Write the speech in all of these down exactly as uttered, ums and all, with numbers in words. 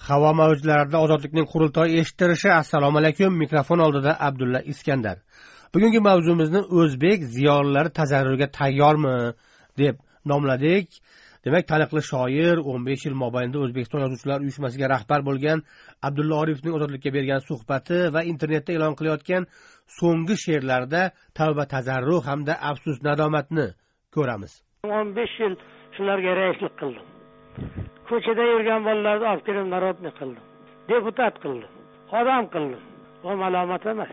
Havo mavjlarida ozodlikning qurultoyi eshittirishi. Assalomu alaykum. Mikrofon oldida Abdulla Iskandar. Bugungi mavzumizni o'zbek ziyolilari tazarrurga tayyormi deb nomladik. Demak, taniqli shoir, o'n besh yil mobaynida O'zbekiston Yozuvchilar uyushmasiga rahbar bo'lgan Abdulla Oripovning ozodlikka bergan suhbati va internetda e'lon qilayotgan so'nggi she'rlarida tavba tazarruh hamda afsus nadomatni ko'ramiz. o'n besh yil shularga raislik qildim. Ko'chada yurgan bolalarni olib kelib narodni qildim. Deputat qildim. Odam qildim. Bu malomat emas.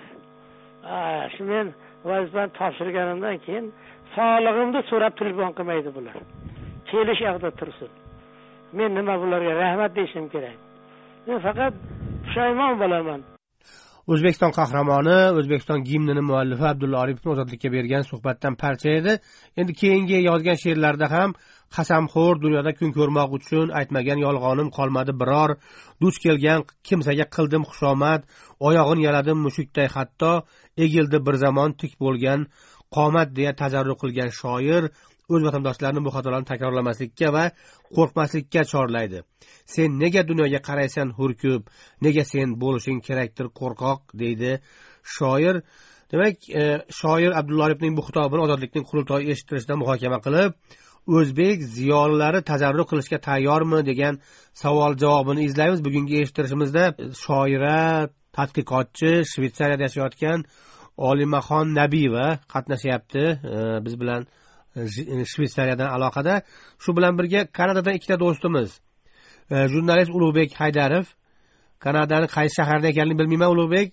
Shu men vazifani topshirganimdan keyin sog'lig'imni so'rab telefon qilmaydi bular. Kelish yoqda tursin. Men nima bularga rahmat deyishim kerak. Men faqat pushaymon bo'laman. O'zbekiston qahramoni, O'zbekiston gimnini muallifi Abdulla Oripovning ozodlikka bergan suhbatdan parcha edi. Endi keyingi yozgan she'rlarida ham qasamxo'r dunyoda kun ko'rmoq uchun aytmagan yolg'onim qolmadi biror, duch kelgan kimsaga qildim xushomad, oyog'ini yaladim mushukday hatto, egildi bir zamon tik bo'lgan qomat deya tazarruq qilgan shoir o'z vatandoshlarini bu xatolarni takrorlamaslikka va qo'rqmaslikka chorlaydi. Sen nega dunyoga qaraysan hurkib, nega sen bo'lishing kerakdir qo'rqoq deydi shoir. Demak, e, shoir Abdulla Oripovning bu xitobini ozodlikning qurultoyi eshittirishda muhokama qilib, o'zbek ziyolilari tazarruq qilishga tayyormi degan savol javobini izlaymiz. Bugungi eshittirishimizda shoira, tadqiqotchi, Shveysariyada yashayotgan Olimaxon Nabiyeva qatnashyapti e, biz bilan Shveysariyadan aloqada. Shu bilan birga Kanadadan ikkita do'stimiz, e, jurnalist Ulug'bek Haydarov, Kanadaning qaysi shaharda ekanligini bilmayman Ulug'bek,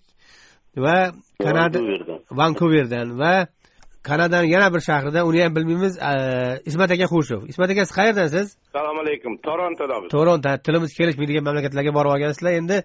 va Kanada Vankuverdan va Kanadaning yana bir shahrida, uni ham bilmaymiz, Ismat aka Xushov. Ismat aka, siz qayerdansiz? Assalomu alaykum. Torontodan. Toronto, tilimiz kelishmaydigan mamlakatlarga borib olgansizlar. Endi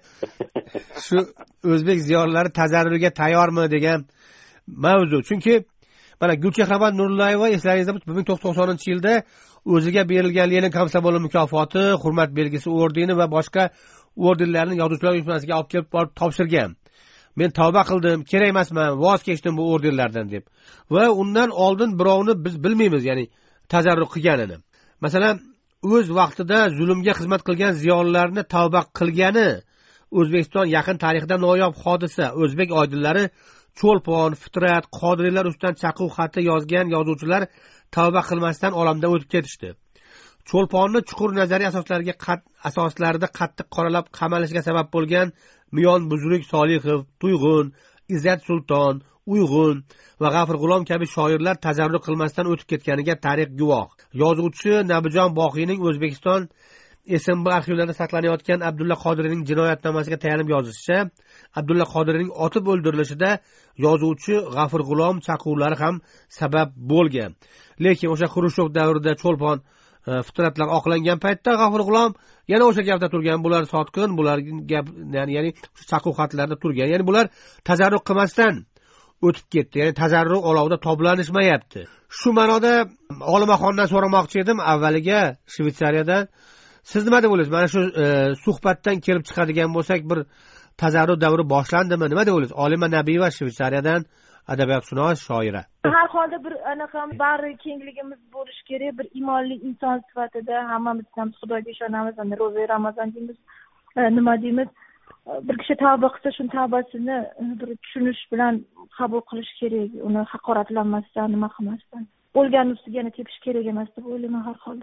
shu o'zbek ziyolilari tazarrurga tayyormi degan mavzu. Chunki mana Gulchehrabat Nurullayeva eslaringizda bir ming to'qson to'qsoninchi yilda o'ziga berilgan Lenin Komsomoli mukofoti, hurmat belgisi ordeni va boshqa ordenlarni Yozuvchilar uyushmasiga olib kelib borib topshirgan. Men tavba qildim, kerak emasman, voz kechdim bu ordenlardan deb. Va undan oldin birovni biz bilmaymiz, ya'ni tazarruq qilganini. Masalan, o'z vaqtida zulmga xizmat qilgan ziyolilarni tavba qilgani O'zbekiston yaqin tarixida noyob hodisa. O'zbek oydinlari Cho'lpon, Fitrat, Qodiriylar ustidan chaquv xati yozgan yozuvchilar tavba qilmasdan olamdan o'tib ketishdi. Cho'lponni chuqur nazariy asoslariga asoslarida qattiq qoralab qamalishiga sabab bo'lgan Miyon Buzruk Solihov, Tuyg'un, Izzat Sulton, Uyg'un va G'afur G'ulom kabi shoirlar tazarruq qilmasdan o'tib ketganiga tarix guvoh. Yozuvchi Nabijon Boqiyning O'zbekiston S M B arxivlarida saqlanayotgan Abdulla Qodiriyning jinoyatnomasiga tayanib yozishicha, Abdulla Qodiriyning otib o'ldirilishida yozuvchi G'afur G'ulom chaquvlari ham sabab bo'lgan. Lekin o'sha Xrushchev davrida Cho'lpon, Fitratlar oqlangan paytda G'afur G'ulom yana o'sha gapda turgan. Bular sotqin, bular gap, ya'ni ya'ni chaquv xatlarda turgan. Ya'ni bular tazarruq qilmasdan o'tib ketdi. Ya'ni tazarruq olovida toblanishmayapti. Shu ma'noda Olimaxondan so'ramoqchi edim avvaliga Shveysariyadan. Siz nima deb o'ylaysiz? Mana shu e, suhbatdan kelib chiqadigan bo'lsak, bir tazarruq davri boshlandimi? Nima deb o'ylaysiz? Olima Nabiyeva Shveysariyadan adabiyotshunos, shoira. Har holda bir anaqa bari kengligimiz bo'lishi kerak, bir iymonli inson sifatida hammamiz ham Xudoga ishonamiz, ana ro'za Ramazon deymiz, nima deymiz? Bir kishi tavba qilsa, shun tavbasini bir tushunish bilan qabul qilish kerak, uni haqoratlanmasdan, nima qilmasdan. O'lgan ustiga tepish kerak emas deb o'ylayman har holda.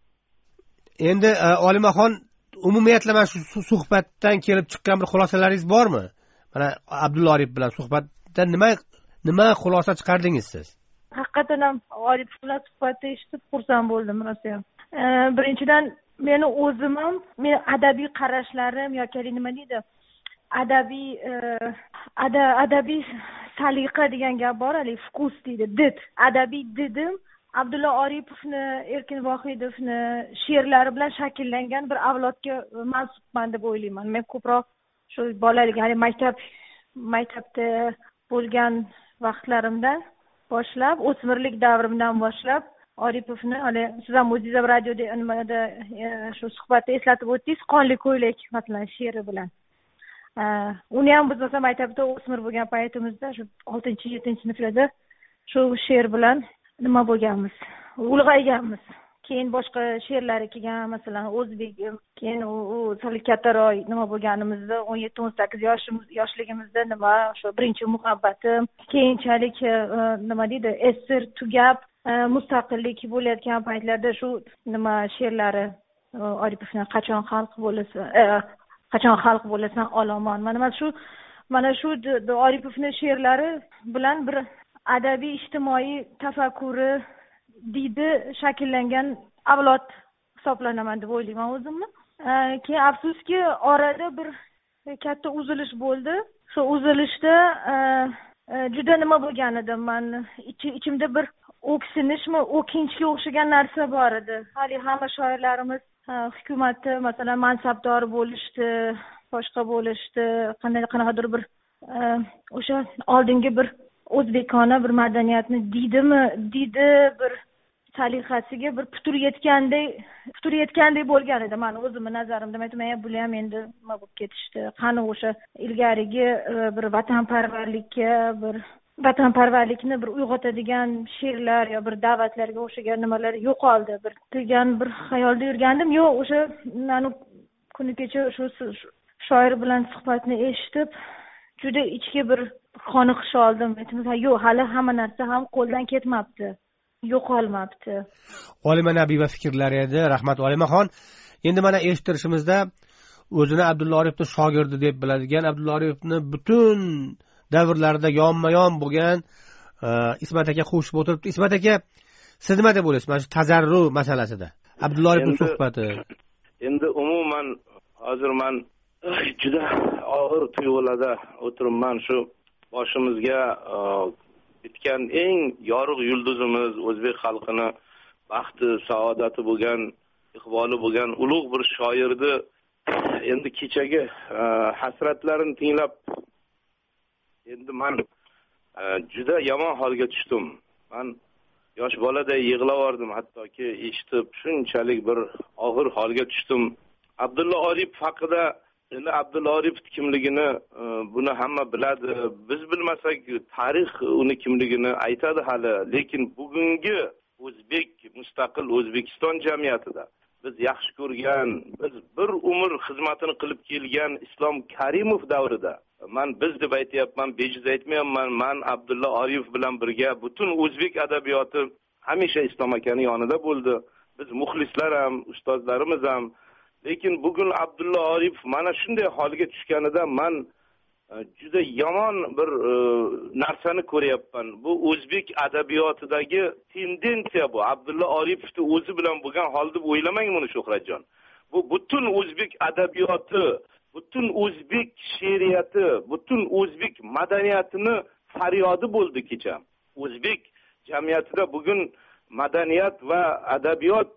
Endi Olimaxon, umumiyatla mana shu suhbatdan kelib chiqqan bir xulosalaringiz bormi? Mana Abdulla Oripov bilan suhbatdan nima nima xulosa chiqardingiz siz? Haqiqatan ham Oripov bilan suhbatda eshitib xursand bo'ldim rosa ham. Birinchidan meni o'zim ham, men adabiy qarashlarim yoki nima deydi, adabiy adabiy saliqa degan gap bor, hali vkus deydi, did, adabiy didim Abdulla Oripovni, Erkin Vohidovni she'rlari bilan shakllangan bir avlodga mansubman deb o'ylayman. Men ko'proq shu bolalik, ya'ni maktab maktabda bo'lgan vaqtlarimdan boshlab, o'smirlik davrimdan boshlab Oripovni, hali siz ham o'zingiz radioda nimada shu suhbatda eslatib o'tdingiz, Qonli ko'ylak masalan she'ri bilan. Uni ham biz masalan maktabda o'smir bo'lgan paytimizda shu oltinchi yettinchi sinflarda shu she'r bilan nima bo'lganmiz, ulg'ayganmiz. keyin boshqa she'rlari kelgan, masalan o'zbek, keyin u sal kattaroq nima bo'lganimizda o'n yetti o'n sakkiz yoshimiz yoshligimizda nima o'sha birinchi muhabbatim, keyinchalik nima deydi esir tugab mustaqillik bo'layotgan paytlarda shu nima she'rlari Oripovni qachon xalq bo'lasan qachon xalq bo'lasan olomon, mana shu mana shu Oripovni she'rlari bilan bir adabiy ijtimoiy tafakkuri didi shakllangan avlod hisoblanaman deb o'ylayman o'zimni. Keyin afsuski orada bir katta uzilish bo'ldi. Shu uzilishda juda nima bo'lgan edi, men ichimda bir o'ksinishmi, o'kinchga o'xshagan narsa bor edi. Hali hamma shoirlarimiz hukumatda masalan mansabdor bo'lishdi, boshqa bo'lishdi, qanday qanaqadir bir o'sha oldingi bir o'zbekona bir madaniyatni deydimi, deydi bir saliqasiga bir putur yetganday, putur yetganday bo'lgan edi. Men o'zimning nazarimda aytmayman, bu ham endi nima bo'lib ketishdi. Qani o'sha ilgarigi bir vatanparvarlikka, bir vatanparvarlikni bir uyg'otadigan she'rlar yo bir da'vatlarga o'xshagan nimalar yo'qoldi. Bir degan bir xayolda yurgandim. Yo'q, o'sha men kuni kecha shu shoir bilan suhbatni eshitib juda ichki bir qoniqish oldim. Aytdim, yo'q, hali hamma narsa ham qo'ldan ketmabdi, yo'qolmabdi. Olima Nabiyev fikrlari edi. Rahmat Olimaxon. Endi mana eshittirishimizda o'zini Abdulla Oripovning shogirdi deb biladigan, Abdulla Oripovni butun davrlarda yonma-yon bo'lgan Ismat aka qo'shib o'tiribdi. Ismat aka, siz nima deb o'ylaysiz mana shu tazarru masalasida? Abdulla Oripovning suhbati. Endi umuman hozir men juda og'ir tuyg'ularda o'tiribman. Shu boshimizga bitgan eng yorug' yulduzimiz, o'zbek xalqini baxti, saodati bo'lgan, iqboli bo'lgan ulug' bir shoirni endi kechagi hasratlarini tinglab endi men juda yomon holga tushdim. Men yosh boladay yig'lavordim, hattoki eshitib shunchalik bir og'ir holga tushdim. Abdulla Oripov haqida, endi Abdulla Oripov kimligini buni hamma biladi. Biz bilmasak tarix uni kimligini aytadi hali, lekin bugungi o'zbek mustaqil O'zbekiston jamiyatida biz yaxshi ko'rgan, biz bir umr xizmatini qilib kelgan Islom Karimov davrida, men biz deb aytyapman, bejiz aytmayapman, men Abdulla Oripov bilan birga butun o'zbek adabiyoti hamisha Islom akaning yonida bo'ldi. Biz muxlislar ham, ustozlarimiz ham. Lekin bugun Abdulla Oripov mana shunday holga tushganida men juda yomon bir narsani ko'ryapman. Bu o'zbek adabiyotidagi tendensiya bu. Abdulla Oripovni o'zi bilan bo'lgan hol deb o'ylamang buni Shuhratjon. Bu butun o'zbek adabiyoti, butun o'zbek she'riyati, butun o'zbek madaniyatini faryodi bo'ldi kecha. O'zbek jamiyatida bugun madaniyat va adabiyot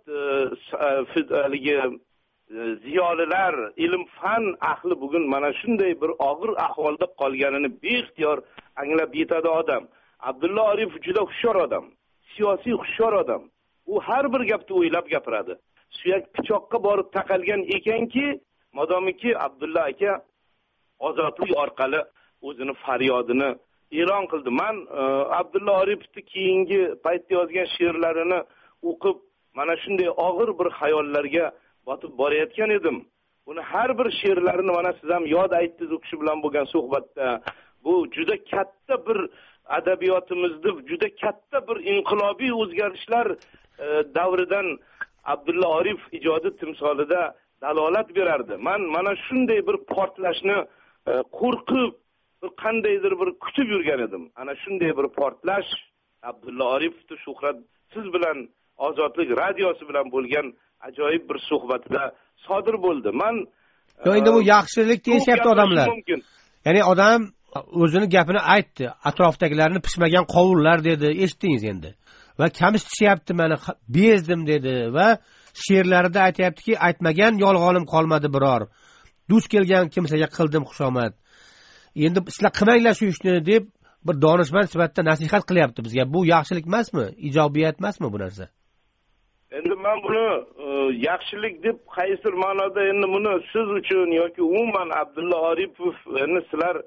haligi ziyolilar, ilm fan ahli bugun mana shunday bir og'ir ahvolda qolganini beixtiyor anglab yetadi odam. Abdulla Oripov juda hushyor odam, siyosiy hushyor odam. U har bir gapni o'ylab gapiradi. Suyak pichoqqa borib taqalgan ekanki, modomiki Abdulla aka ozodlik orqali o'zini faryodini e'lon qildi. Men Abdulla Oripovning keyingi paytda yozgan she'rlarini o'qib, mana shunday og'ir bir xayollarga botib borayotgan edim. Buni har bir she'rlarini mana siz ham yod aytdingiz u kishi bilan bo'lgan suhbatda. Bu juda katta bir adabiyotimizda juda katta bir inqilobiy o'zgarishlar davridan Abdulla Oripov ijodi timsolida dalolat berardi. Men mana shunday bir portlashni qo'rqib, bir qandaydir bir kutib yurgan edim. Ana shunday bir portlash Abdulla Oripovni Shuhrat siz bilan Ozodlik radiosi bilan bo'lgan ajoyib bir suhbatda sodir bo'ldi. Men endi bu yaxshilik deyishyapti odamlar. Ya'ni odam o'zini gapini aytdi, atrofdagilarni pishmagan qovunlar dedi, eshitdingiz endi. Va kamsitishyapti, meni bezdim dedi va she'rlarida aytayaptiki, aytmagan yolg'onim qolmadi biror. Duch kelgan kimsaga qildim xushomad. Endi sizlar qilmanglar shu ishni deb bir donishmand sifatida nasihat qilyapti bizga. Bu yaxshilik emasmi? Ijobiyat emasmi bu narsa? Endi men buni yaxshilik deb qaysi ma'noda endi buni siz uchun yoki umuman Abdulla Oripov endi sizlar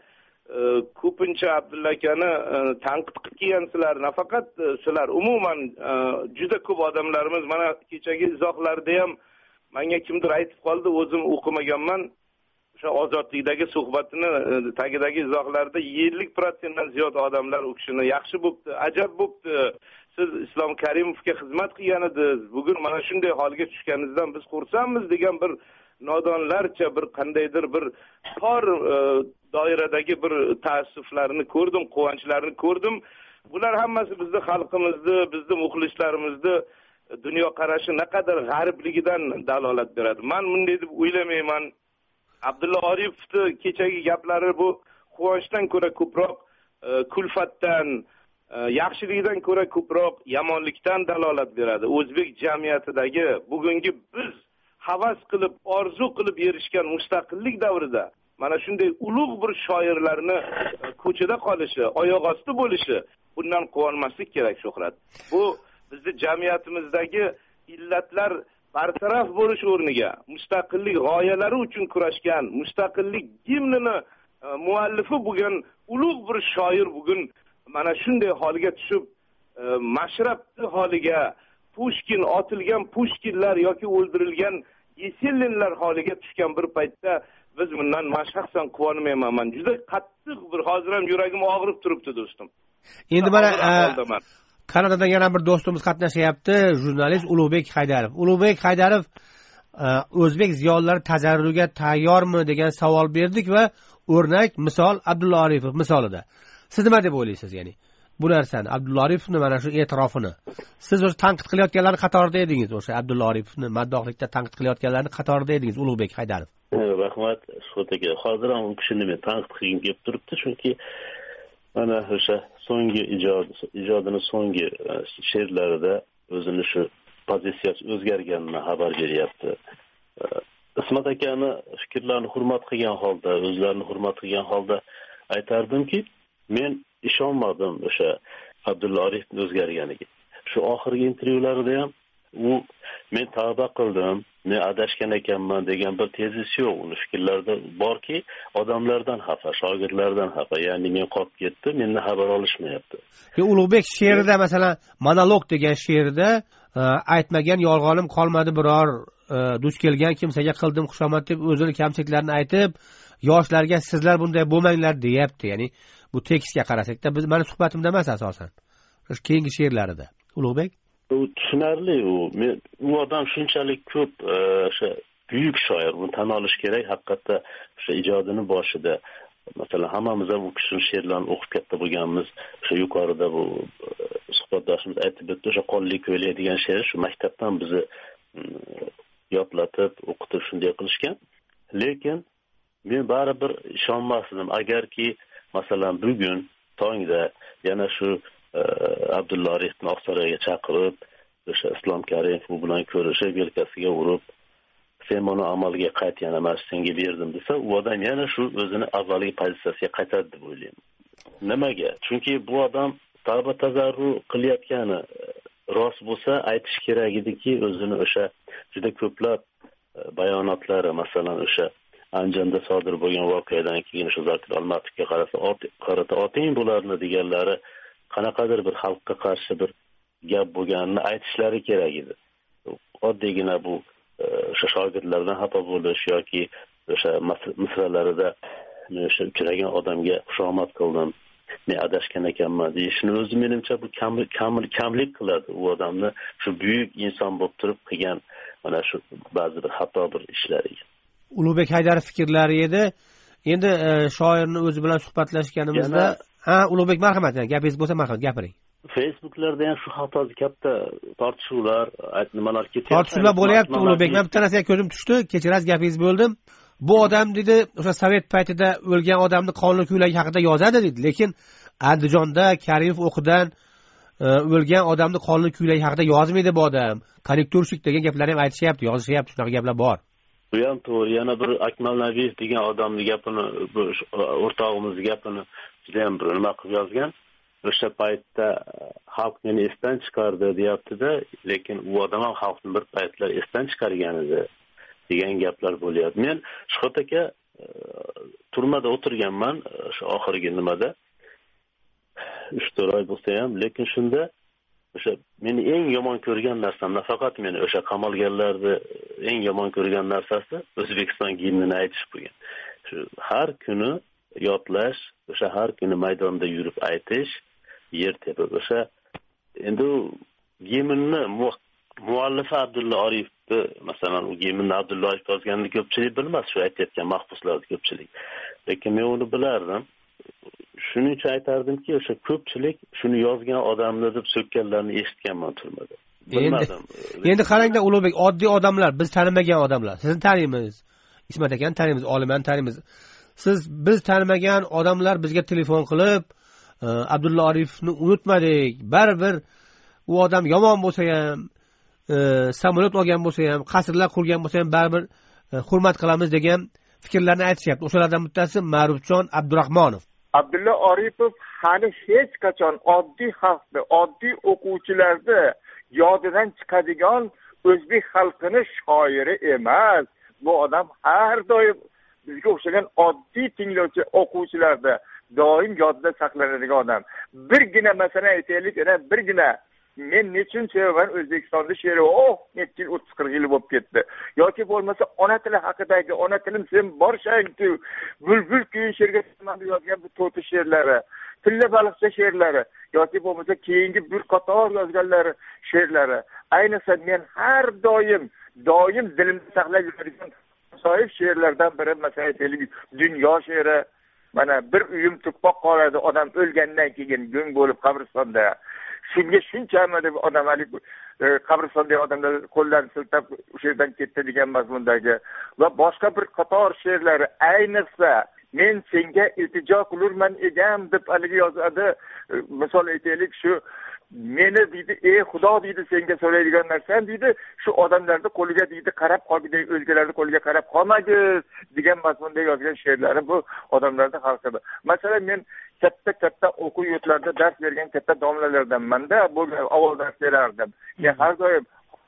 ko'pincha Abdulla akani tanqid qilib kelgansizlar. Nafaqat sizlar, umuman juda ko'p odamlarimiz mana kechagi izohlarda ham menga kimdir aytib qoldi, o'zim o'qimaganman. O'sha ozodlikdagi suhbatini tagidagi izohlarda ellik prosentdan ziyod odamlar u kishini yaxshi bo'pti, ajab bo'pti. Siz Islom Karimovga xizmat qilgan edingiz. Bugun mana shunday holga tushganingizdan biz xursandmiz degan bir nodonlarcha bir qandaydir bir tor doiradagi bir taassuflarni ko'rdim, quvonchlarini ko'rdim. Bular hammasi bizning xalqimizni, bizning muxlislarimizni dunyo qarashi naqadar g'arbligidan dalolat beradi. Men bunday deb o'ylamayman. Abdulla Oripovni kechagi gaplari bu quvonchdan ko'ra ko'proq kulfatdan, yaxshilikdan ko'ra ko'proq yomonlikdan dalolat beradi. O'zbek jamiyatidagi bugungi biz havas qilib, orzu qilib erishgan mustaqillik davrida mana shunday ulug' bir shoirlarni ko'chada qolishi, oyoq osti bo'lishi, bundan quvonmaslik kerak, Shuhrat. Bu bizning jamiyatimizdagi illatlar bartaraf bo'lish o'rniga mustaqillik g'oyalari uchun kurashgan, mustaqillik gimnini muallifi bo'lgan ulug' bir shoir bugun mana shunday holga tushib, mashrabli holiga, Pushkin otilgan Pushkinlar yoki o'ldirilgan Yeselinlar holiga tushgan bir paytda biz bundan mashxsan quvonmayman. Men juda qattiq bir hozir ham yuragim og'rib turibdi, do'stim. Endi mana Kanadadan yana bir do'stimiz qatnashyapti, jurnalist Ulug'bek Haydarov. Ulug'bek Haydarov o'zbek ziyolilari tajarruga tayyormi degan savol berdik va o'rnak misol Abdulla Oripov misolida. Siz nima deb o'ylaysiz, ya'ni bu narsani, Abdulla Oripovni mana shu e'tirofini siz o'sha tanqid qilayotganlarning qatorida edingiz, o'sha Abdulla Oripovni maddohlikda tanqid qilayotganlarning qatorida edingiz, Ulug'bek Haydarov. Rahmat, Shuhratga. Hozir ham u kishini men tanqid qilgim kelib turibdi, chunki mana o'sha so'nggi ijod ijodini so'nggi she'rlarida o'zini shu pozitsiyasi o'zgarganini xabar beryapti. Ismat akani fikrlarini hurmat qilgan holda, o'zlarini hurmat qilgan holda aytardimki, men ishonmadim o'sha Abdulla Oripovning o'zgarganiga. Shu oxirgi intervyularida ham u men tavba qildim, men adashgan ekanman degan bir tezisi yo'q. Uni fikrlarida borki, odamlardan xafa, shogirdlardan xafa. Ya'ni men qolib ketdim, mendan xabar olishmayapti. Ulug'bek she'rida masalan monolog degan she'rida aytmagan yolg'onim qolmadi biror, duch kelgan kimsaga qildim xushomad deb o'zini kamchiliklarini aytib, yoshlarga sizlar bunday bo'lmanglar deyapti. Ya'ni bu tekstga qarasakda, biz mana suhbatimda emas asosan. Shu keyingi she'rlarida. Ulug'bek u tushunarli, u men u odam shunchalik ko'p o'sha buyuk shoir, buni tan olish kerak. Haqiqatda o'sha ijodini boshida masalan hammamiz ham u kishining she'rlarini o'qib katta bo'lganmiz. O'sha yuqorida bu suhbatdoshimiz aytib o'tdi, o'sha qonli ko'ylak degan she'r shu maktabdan bizni yodlatib, o'qitib shunday qilishgan. Lekin men baribir ishonmasdim agarki masalan bugun tongda yana shu Abdulla Oripovni Oqsaroyga chaqirib, o'sha Islom Karimov bilan ko'rishib, yelkasiga urib, sen buni amalga qayt, yana men senga berdim desa, u odam yana shu o'zini avvalgi pozitsiyasiga qaytadi deb o'ylayman. Nimaga? Chunki bu odam tavba tazarru qilayotgani rost bo'lsa, aytish kerak ediki, o'zini o'sha juda ko'plab bayonotlari, masalan o'sha Andijonda sodir bo'lgan voqeadan keyin o'sha Zokir Almatovga qarasa, qarata oting bularni deganlari qanaqadir bir xalqqa qarshi bir gap bo'lganini aytishlari kerak edi. Oddiygina bu o'sha shogirdlardan xafa bo'lish yoki o'sha misralarida men o'sha uchragan odamga xushomad qildim, men adashgan ekanman deyishni o'zi menimcha bu kamlik kamlik qiladi u odamni shu buyuk inson bo'lib turib qilgan mana shu ba'zi bir xato bir ishlariga. Ulug'bek Haydarov fikrlari edi. Endi shoirni o'zi bilan suhbatlashganimizda, ha, Ulug'bek marhamat, gapingiz bo'lsa marhamat gapiring. Facebooklarda ham shu hatosi katta tortishuvlar, nimalar ketyapti. Tortishuvlar bo'lyapti Ulug'bek. Men bitta narsaga ko'zim tushdi, kechirasiz gapingiz bo'ldim. Bu odam dedi, o'sha Sovet paytida o'lgan odamni qonli kuylagi haqida yozadi dedi, lekin Andijonda Karimov o'qidan o'lgan odamni qonli kuylagi haqida yozmaydi bu odam. Korrekturshik degan gaplar ham aytishyapti, yozishyapti, shunaqa gaplar bor. Bu ham to'g'ri. Yana bir Akmal Nabiyev degan odamning gapini, bu o'rtog'imizning gapini juda ham bir nima qilib yozgan. O'sha paytda xalq meni esdan chiqardi deyapti-da, lekin u odam ham xalqni bir paytlar esdan chiqargan edi degan gaplar bo'lyapti. Men Shuhrat aka turmada o'tirganman shu oxirgi nimada uch to'rt oy bo'lsa ham, lekin shunda o'sha meni eng yomon ko'rgan narsam, nafaqat meni o'sha qamalganlarni eng yomon ko'rgan narsasi O'zbekiston gimnini aytish bo'lgan. Shu har kuni yodlash, o'sha har kuni maydonda yurib aytish, yer tepib o'sha endi gimnni muallifi Abdulla Oripov, masalan, u gimnni Abdulla Oripov yozganini ko'pchilik bilmas, shu aytayotgan mahbuslarning ko'pchilik. Lekin men uni bilardim. Shuning uchun aytardimki, o'sha ko'pchilik shuni yozgan odamni deb so'kkanlarni eshitganman turmada. Bilmadim. Endi qarangda Ulug'bek, oddiy odamlar, biz tanimagan odamlar. Sizni taniymiz. Ismat akani taniymiz, Olimani taniymiz. Siz biz tanimagan odamlar bizga telefon qilib, Abdulla Oripovni unutmadik. Baribir u odam yomon bo'lsa ham, samolyot olgan bo'lsa ham, qasrlar qurgan bo'lsa ham baribir hurmat qilamiz degan fikrlarni aytishyapti. O'shalardan bittasi Ma'rufjon Abdurahmonov. Abdulla Oripov hali hech qachon oddiy xalqni, oddiy o'quvchilarni yodidan chiqadigan o'zbek xalqini shoiri emas. Bu odam har doim bizga o'xshagan oddiy tinglovchi o'quvchilarda doim yodda saqlanadigan odam. Birgina masala aytaylik, yana birgina men nechun sevaman O'zbekistonda she'ri, oh, necha yil o'ttiz qirq yil bo'lib ketdi. Yoki bo'lmasa ona tili haqidagi, ona tilim sen borshang-ku, bulbul kuyin she'rga yozgan bu to'ti she'rlari, tilla baliqcha she'rlari, yoki bo'lmasa keyingi bir qator yozganlari she'rlari. Ayniqsa men har doim, doim dilimda saqlab yuradigan soif she'rlardan biri, masalan, aytaylik, dunyo she'ri. Mana bir uyum tuproq qoladi odam o'lgandan keyin go'ng bo'lib qabristonda. Shunga shunchami deb odamalik qabristonda odamlar qo'llarini siltab o'sha yerdan ketdi degan mazmundagi va boshqa bir qator she'rlari, ayniqsa men senga iltijo qilurman egam deb haligi yozadi. Misol aytaylik, shu meni deydi, ey Xudo deydi, senga so'raydigan narsam deydi, shu odamlarning qo'liga deydi qarab qolgidek, o'zgalarning qo'liga qarab qolmagiz degan mazmunda yozgan she'rlari bu odamlarning xalqida. Masalan, men katta katta o'quv yurtlarida dars bergan katta domlalardanman-da, bu avval dars berardim. Men har doim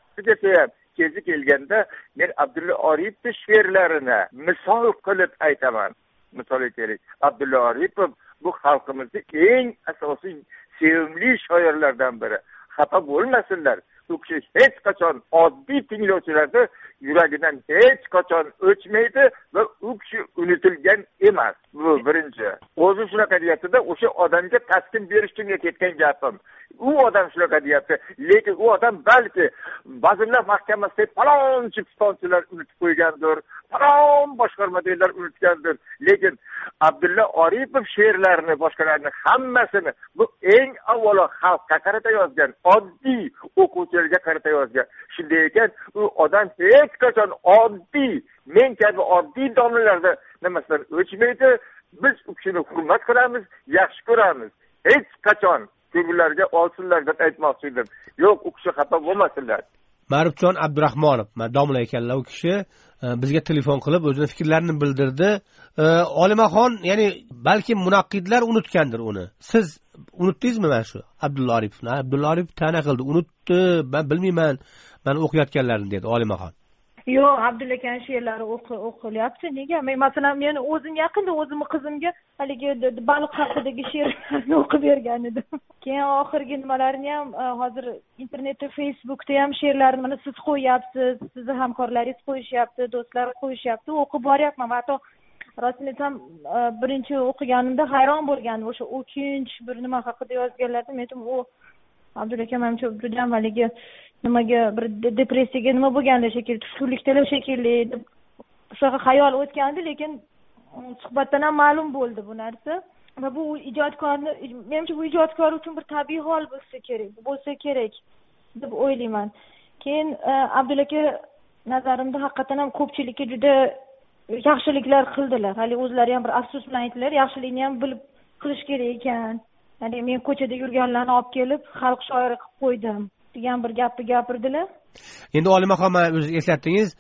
kezi kelganda men Abdulla Oripovning she'rlarini misol qilib aytaman. Misol aytaylik, Abdulla Oripov bu xalqimizning eng asosiy sevimli shoirlardan biri. Xafa bo'lmasinlar. U kishi hech qachon oddiy tinglovchilarni yuragidan hech qachon o'chmaydi va u kishi unutilgan emas. Bu birinchi. O'zi shunaqa deyapti-da, o'sha odamga taskin berish uchun ketgan gapim. U odam shunaqa deyapti, lekin u odam balki Vazirlar Mahkamasida falonchi pistonchilar unutib qo'ygandir, falon boshqarmadagilar unutgandir, lekin Abdulla Oripov she'rlarini, boshqalarni hammasini bu eng avvalo xalqqa qarata yozgan, oddiy o'quvchilarga qarata yozgan. Shunday ekan, u odam hech qachon oddiy, men kabi oddiy domlalarda nimasidan o'chmaydi. Biz u kishini hurmat qilamiz, yaxshi ko'ramiz. Hech qachon ko'ngillariga olsinlar deb aytmoqchi edim. Yo'q, u kishi xafa bo'lmasinlar. Ma'rufjon Abdurahmonov, domla ekanlar, u kishi bizga telefon qilib o'zining fikrlarini bildirdi. Olimaxon, ya'ni balki munaqqidlar unutgandir uni. Siz unutdingizmi mana shu Abdulla Oripovni? Abdulla Oripov ta'na qildi, unutdi, men bilmayman, men o'qiyotganlarini dedi Olimaxon. Yo'q, Abdulla akani she'rlari o'qilyapti. Nega? Men masalan, men o'zim yaqinda o'zimning qizimga haligi baliq haqidagi she'rlarni o'qib bergan edim. Keyin oxirgi nimalarni ham hozir internetda, Facebookda ham she'rlarni mana siz qo'yapsiz, sizni hamkorlaringiz qo'yishyapti, do'stlar qo'yishyapti, o'qib boryapman. Hatto rostini aytsam, birinchi o'qiganimda hayron bo'lgandim. O'sha o'kinch bir nima haqida yozganlarda men aytdim, u Abdulla aka menimcha juda ham haligi nimaga bir depressiyaga nima bo'lganda shekilli, tushkunlikdalar shekilli deb shunaqa xayol o'tgandi, lekin suhbatdan ham ma'lum bo'ldi bu narsa. Va bu ijodkorni, menimcha bu ijodkor uchun bir tabiiy hol bo'lsa kerak, bo'lsa kerak deb o'ylayman. Keyin Abdulla aka nazarimda haqiqatan ham ko'pchilikka juda yaxshiliklar qildilar. Hali o'zlari ham bir afsus bilan aytdilar, yaxshilikni ham bilib qilish kerak ekan. Ya'ni men ko'chada yurganlarni olib kelib xalq shoiri qilib qo'ydim degan bir gapni gapirdilar. Endi Olimaxon, o'zingiz eslatdingiz,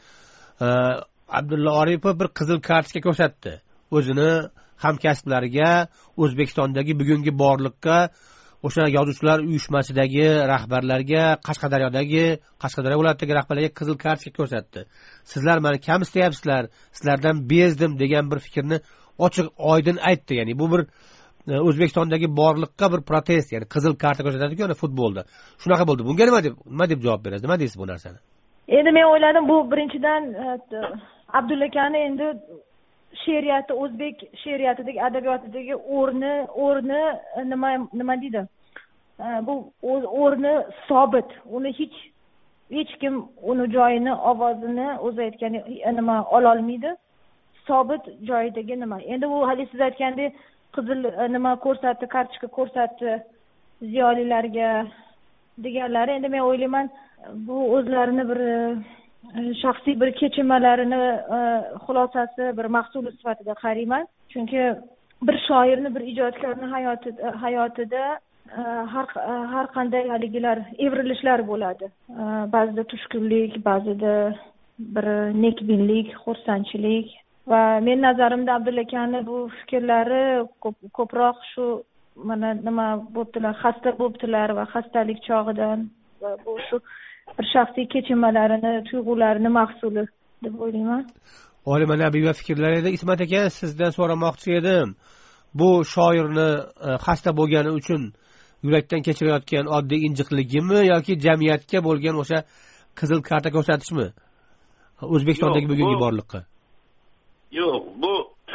Abdulla Oripov bir qizil kartochka ko'rsatdi. O'zini hamkasblariga, O'zbekistondagi bugungi borliqqa o'sha yozuvchilar uyushmasidagi rahbarlarga, Qashqadaryodagi, Qashqadaryo viloyatidagi rahbarlarga qizil kartochka ko'rsatdi. Sizlar meni kamsitayapsizlar, sizlardan bezdim degan bir fikrni ochiq oydin aytdi. Ya'ni bu bir O'zbekistondagi borliqqa bir protest, ya'ni qizil karta ko'rsatadi-ku futbolda. Shunaqa bo'ldi. Bunga nima deb nima deb javob berasiz? Nima deysiz bu narsani? Endi men o'yladim, bu birinchidan Abdulla akani endi she'riyati, o'zbek she'riyatidagi, adabiyotidagi o'rni, o'rni nima nima deydi? Bu o'rni sobit. Uni hech hech kim uni joyini, ovozini o'zi aytgan nima ola olmaydi. Sobit joyidagi nima. Endi u hali siz aytgandek qizil nima ko'rsatdi, kartochka ko'rsatdi ziyolilarga deganlari. Endi men o'ylayman, bu o'zlarini bir shaxsiy bir kechirmalarini xulosasi, bir mahsuli sifatida qarayman. Chunki bir shoirni, bir ijodkorni hayotida hayotida har har qanday haligilar evrilishlar bo'ladi. Ba'zida tushkunlik, ba'zida bir nekbinlik, xursandchilik va men nazarimda Abdulla akani bu fikrlari ko'proq shu mana nima bo'ptilar, xasta bo'ptilar va xastalik chog'idan va bu shu bir shaxsiy kechirmalarini, tuyg'ularini mahsuli deb o'ylayman. Olima Nabiyev fikrlarida Ismat aka, sizdan so'ramoqchi edim. Bu shoirni xasta bo'lgani uchun yurakdan kechirayotgan oddiy injiqligimi yoki jamiyatga bo'lgan o'sha qizil karta ko'rsatishmi? O'zbekistondagi bugungi borliqqa. Yo'q, bu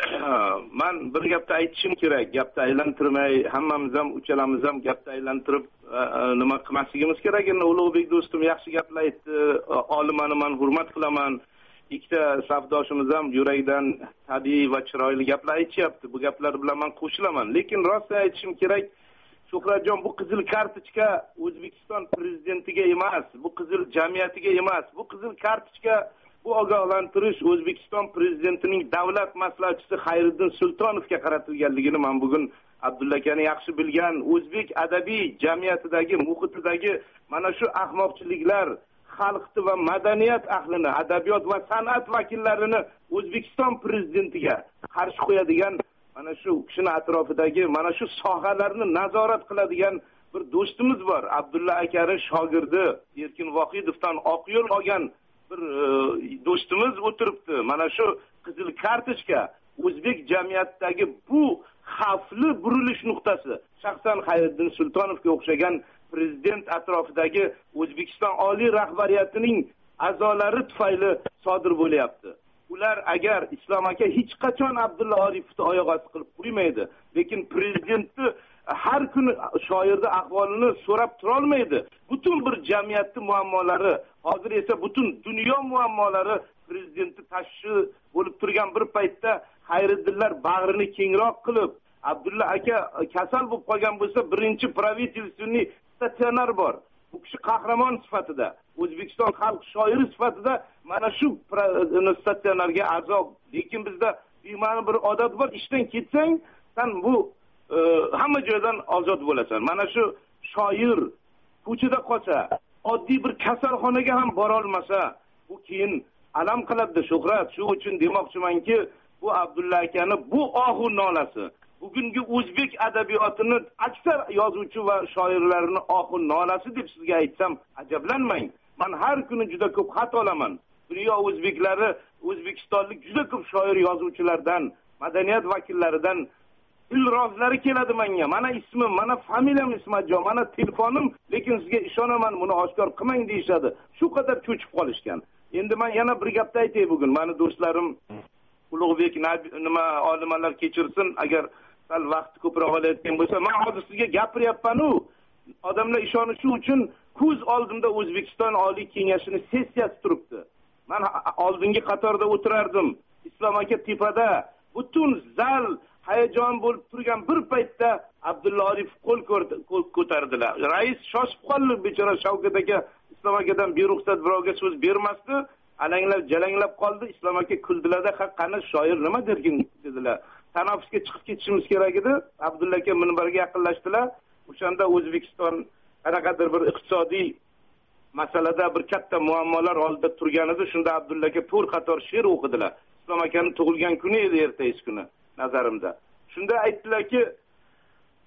men bir gapni aytishim kerak. Gapni aylantirmay, hammamiz ham, uchalamiz ham gapni aylantirib nima qilmasligimiz kerak. Endi Ulug'bek do'stim yaxshi gaplar aytdi. Olimani men hurmat qilaman. Ikkita safdoshimiz ham yuragidan tabiiy va chiroyli gaplar aytishyapti. Bu gaplar bilan men qo'shilaman. Lekin rostini aytishim kerak, Shuhratjon, bu qizil kartochka O'zbekiston prezidentiga emas, bu qizil jamiyatiga emas. Bu qizil kartochka bu ogohlantirish O'zbekiston prezidentining davlat maslahatchisi Xayriddin Sultonovga qaratilganligini men bugun Abdulla akani yaxshi bilgan o'zbek adabiy jamiyatidagi, muhitidagi mana shu ahmoqchiliklar xalqni va madaniyat ahlini, adabiyot va san'at vakillarini O'zbekiston prezidentiga qarshi qo'yadigan mana shu kishini atrofidagi mana shu sohalarni nazorat qiladigan bir do'stimiz bor. Abdulla akani shogirdi Erkin Vohidovdan oq yo'l olgan bir do'stimiz o'tiribdi. Mana shu qizil kartochka o'zbek jamiyatidagi bu xavfli burilish nuqtasi shaxsan Xayriddin Sultonovga o'xshagan prezident atrofidagi O'zbekiston oliy rahbariyatining a'zolari tufayli sodir bo'lyapti. Ular agar Islom aka hech qachon Abdulla Oripovni oyoq osti qilib qo'ymaydi, lekin prezidentni har kuni shoirning ahvolini so'rab tura olmaydi. Butun bir jamiyatning muammolari, hozir esa butun dunyo muammolari prezidentni tashvishi bo'lib turgan bir paytda Xayriddinlar bag'rini kengroq qilib, Abdulla aka kasal bo'lib qolgan bo'lsa, birinchi правительственный statsionar bor. Bu kishi qahramon sifatida, O'zbekiston xalq shoiri sifatida mana shu statsionarga a'zo. Lekin bizda mana bir odat bor, ishdan ketsang, sen bu e, hamma joydan ozod bo'lasan. Mana shu shoir ko'chada qolsa, oddiy bir kasalxonaga ham bora olmasa, bu keyin alam qiladi Shuhrat. Shu uchun demoqchimanki, bu Abdulla akani bu ohu nolasi bugungi o'zbek adabiyotini aksar yozuvchi va shoirlarini ohu nolasi deb sizga aytsam ajablanmang. Men har kuni juda ko'p xat olaman. Dunyo o'zbeklari, o'zbekistonlik juda ko'p shoir yozuvchilardan, madaniyat vakillaridan ilrozlari keladi menga. Mana ismim, mana familiyam Ismatjon, mana telefonim, lekin sizga ishonaman, buni oshkor qilmang deyshadi. Shu qadar cho'chib qolishgan. Endi men yana bir gapni aytay bugun. Meni do'stlarim Ulug'bek nima olimalar kechirsin, agar sal vaqt ko'proq olayotgan bo'lsa, men hozir sizga gapiryapman-u. Odamlar ishonishi uchun ko'z oldimda O'zbekiston Oliy Kengashining sessiyasi turibdi. Men oldingi qatorda o'tirardim. Islom aka tepada butun zal hayajon bo'lib turgan bir paytda Abdulla Oripov qo'l ko'tardilar. Rais shoshib qoldi, bechora Shavkat aka Islom akadan beruxsat birovga so'z bermasdi. Alanglab, jalanglab qoldi. Islom aka kuldilarda, "Qani shoir nima derkin?" dedilar. Tanofusga chiqib ketishimiz kerak edi. Abdulla aka minbarga yaqinlashdilar. O'shanda O'zbekiston qanaqadir bir iqtisodiy masalada bir katta muammolar oldida turgan edi. Shunda Abdulla aka to'rt qator she'r o'qidilar. Islom akaning tug'ilgan kuni edi, ertasi kuni nazarimda. Shunda aytdilarki,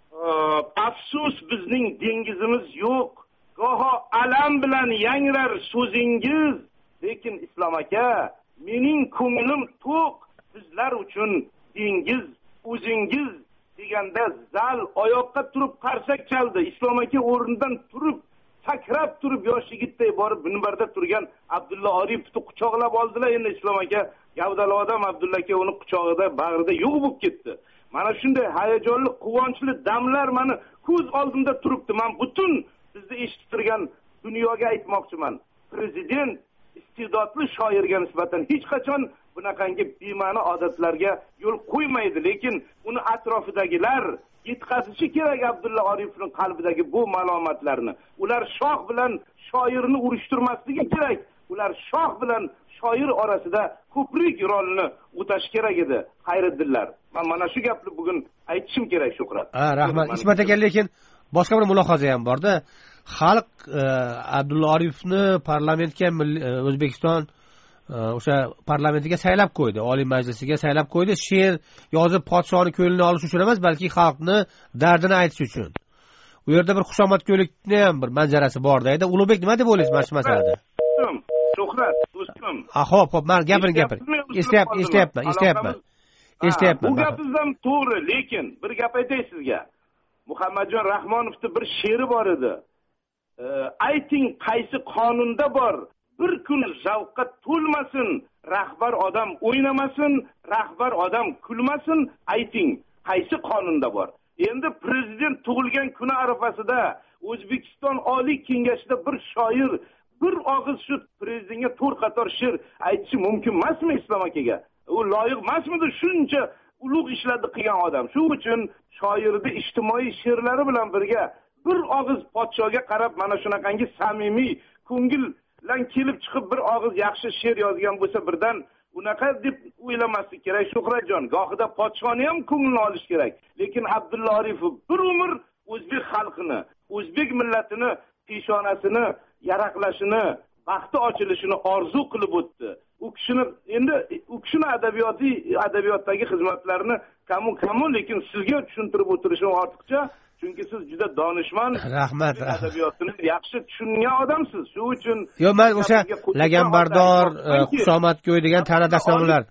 afsus bizning dengizimiz yo'q. Goho alam bilan yangrar so'zingiz, lekin Islom aka, mening ko'nglim to'q, sizlar uchun dengiz o'zingiz deganda zal oyoqqa turib qarsak chaldi. Islom aka o'rnidan turib, sakrab turib yosh yigitday borib minbarda turgan Abdulla Oripovni quchoqlab oldilar. Endi Islom aka gavdali odam, Abdulla aka uni quchog'ida, bag'rida yo'q bo'lib ketdi. Mana shunday hayajonli, quvonchli damlar meni ko'z oldimda turibdi. Men butun sizni eshitib turgan dunyoga aytmoqchiman. Prezident iste'dodli shoirga nisbatan hech qachon bunaqangi bema'ni odatlarga yo'l qo'ymaydi, lekin uni atrofidagilar yetkazishi kerak Abdulla Oripovning qalbidagi bu malomatlarni. Ular shoh bilan shoirni urushtirmasligi kerak. Ular shoh bilan shoir orasida ko'prik rolini o'tash kerak edi. Xayriddinlar. Men mana shu gapni bugun aytishim kerak, Shuhrat. Ha, rahmat. Ismat aka, lekin boshqa bir mulohaza ham bor-da. Xalq Abdulla Oripovni parlamentga, O'zbekiston o'sha parlamentiga saylab qo'ydi, Oliy Majlisiga saylab qo'ydi. She'r yozib podshohning ko'nglini olish uchun emas, balki xalqni dardini aytish uchun. U yerda bir xushomadgo'ylikni ham bir manzarasi bor edi. Ulug'bek nima deb o'ylaysiz mana shu masalada? Shuhrat, do'stim. Ha, xo'p, xo'p, men gapiring, gapiring. Eshityapman, eshityapman, eshityapman. Eshityapman. Bu gapingiz ham to'g'ri, lekin bir gap aytay sizga. Muhammadjon Rahmonovning bir she'ri bor edi. Ayting, qaysi qonunda bor? Bir kun zavqqa to'lmasin, rahbar odam o'ynamasin, rahbar odam kulmasin, ayting, qaysi qonunda bor? Endi prezident tug'ilgan kuni arafasida O'zbekiston Oliy Kengashida bir shoir bir og'iz shu prezidentga to'rt qator she'r aytishi mumkin emasmi Islom akaga? U loyiq emasmidi shuncha ulug' ishlarni qilgan odam? Shu uchun shoirning ijtimoiy she'rlari bilan birga bir og'iz podshoga qarab mana shunaqangi samimiy ko'ngil bilan kelib chiqib bir og'iz yaxshi she'r yozgan bo'lsa, birdan unaqa deb o'ylamaslik kerak Shuhratjon. Gohida podshoni ham ko'nglini olish kerak. Lekin Abdulla Oripov bir umr o'zbek xalqini, o'zbek millatini peshonasini yaraqlashini, baxti ochilishini orzu qilib o'tdi. U kishini endi u kishini adabiyoti adabiyotdagi xizmatlarini kamu kamu lekin sizga tushuntirib o'tirishim ortiqcha. Chunki siz juda donishmand, rahmat, adabiyotni yaxshi tushungan odamsiz. Shu uchun yo'q, men o'sha laganbardor, xushomadgo'y degan ta'nadashnomlar.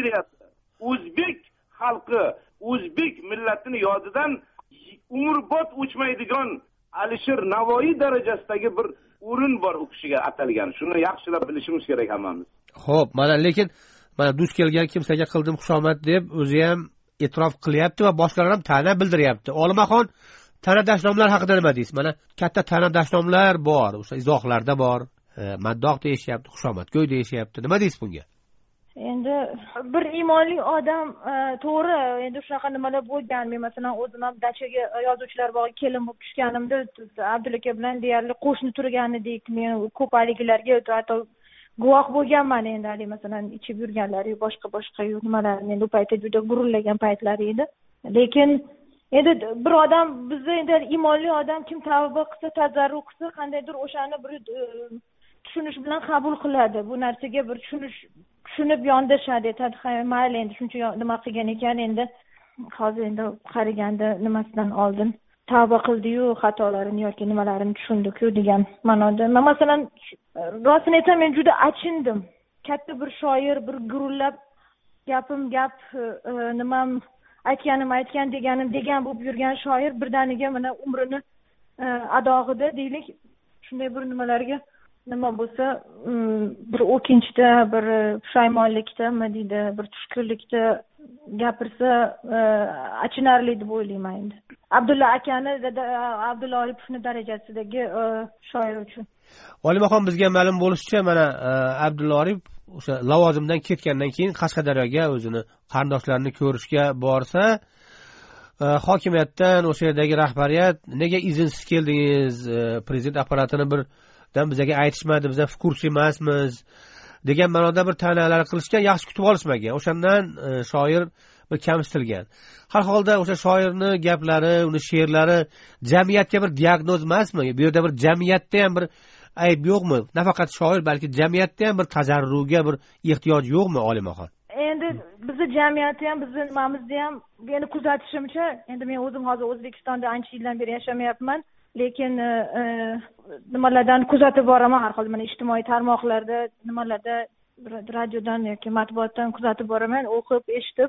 O'zbek xalqi, o'zbek millatini yodidan umrbod o'chmaydigan Alisher Navoiy darajasidagi bir o'rin bor u kishiga atalgan. Shuni yaxshilab bilishimiz kerak hammamiz. Xo'p, mana lekin mana duch kelgan kimsaga qildim xushomad deb o'zi ham e'tirof qilyapti va boshqalar ham ta'na bildiryapti. Olimaxon ta'nadashnomlar haqida nima deysiz? Mana katta ta'nadashnomlar bor, o'sha izohlarda bor. Maddoh deyishyapti, xushomadgo'y deyishyapti. Nima deysiz bunga? Endi bir iymonli odam to'g'ri, endi shunaqa nimalar bo'lgan. Men masalan o'zim ham dachaga yozuvchilar bog'iga kelin bo'lib tushganimda Abdulla aka bilan deyarli qo'shni turgan edik. Men ko'paligilarga hatto guvoh bo'lganman. Endi hali masalan ichib yurganlari, boshqa boshqa nimalarni endi u paytda juda gurullagan paytlari edi. Lekin endi bir odam, bizni endi iymonli odam kim tavba qilsa, tazarru qilsa, qandaydir o'shani bir tushunish bilan qabul qiladi. Bu narsaga bir tushunish tushunib yondashadi. Mayli endi shuncha nima qilgan ekan, endi hozir endi qaraganda nimasidan oldin tavba qildi-yu, xatolarini yoki nimalarini tushundik-ku degan ma'noda. Men masalan rostini aytsam, men juda achindim. Katta bir shoir, bir gurullab gapim gap, nimam aytganim aytgan deganim degan bo'lib yurgan shoir birdaniga mana umrini adog'ida deylik shunday bir nimalarga nima bo'lsa, bir o'kinchda, bir pushaymonlikda, nima deydi, bir tushkunlikda gapirsa achinarli deb o'ylayman endi. Abdulla akani, Abdulla Oripovni darajasidagi shoir uchun. Olimaxon, bizga ma'lum bo'lishicha, mana Abdulla Oripov o'sha lavozimdan ketgandan keyin Qashqadaryoga o'zini qarindoshlarini ko'rishga borsa, hokimiyatdan, o'sha yerdagi rahbariyat nega izinsiz keldingiz, prezident apparatini bir dan bizga aytishmadi, biz kursi emasmiz degan ma'noda bir ta'nalar qilishgan, yaxshi kutib olishmagan. O'shandan shoir bir kamsitilgan. Har holda o'sha shoirni gaplari, uni she'rlari jamiyatga bir diagnoz emasmi? Bu yerda bir jamiyatda ham bir ayb yo'qmi? Nafaqat shoir, balki jamiyatda ham bir tajarruga bir ehtiyoj yo'qmi, Olimaxon? Endi endi bizni jamiyatda ham bizni nimamizda ham meni kuzatishimcha, endi men o'zim hozir O'zbekistonda ancha yildan beri yashamayapman, lekin nimalardan kuzatib boraman, har xil mana ijtimoiy tarmoqlarda, nimalarda, radiodan yoki matbuotdan kuzatib boraman, o'qib, eshitib,